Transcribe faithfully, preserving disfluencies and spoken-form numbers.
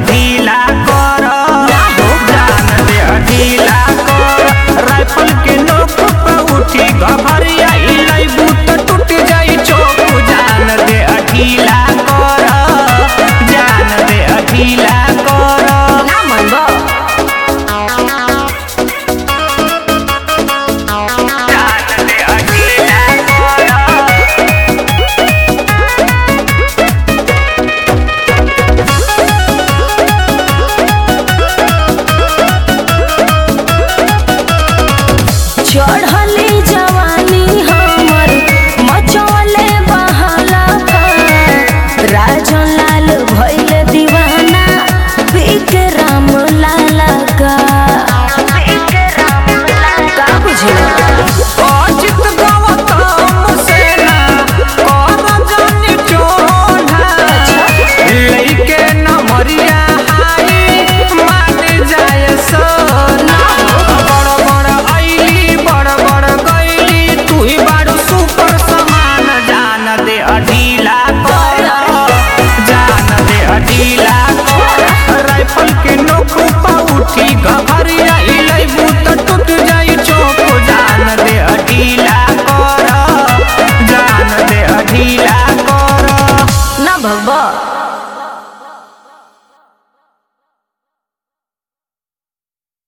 ढीला कर, जान दे ढीला कर। राइफल के नोक पे उठी घबरिया लइबू तो टूट जाई चोक। जान दे ढीला कर, जान दे ढीला कर। ना मनबो चढ़ली जवानी हमर मचौले बहाला राजन लाल भइल दीवाना विक्रम लाला का का बुझल अजित गौतम सेना कर जानी चोला। लइके नमरिया हाई मान जाय सोना। बड़ बड़ अइली बड़ बड़ गइली तू ही बारू सुपर समान। जान दे ढीला कर, जान दे ढीला कर। राइफल के नोक पे उठी घबरिया लइबू तो टूट जाई चोक। जान दे ढीला कर, जान दे ढीला